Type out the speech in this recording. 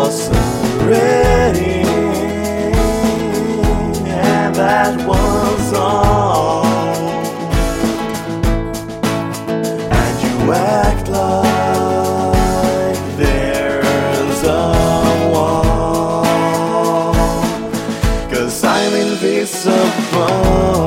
wasn't ready, and that was all. And you act like there's a wall, 'cause I'm invisible.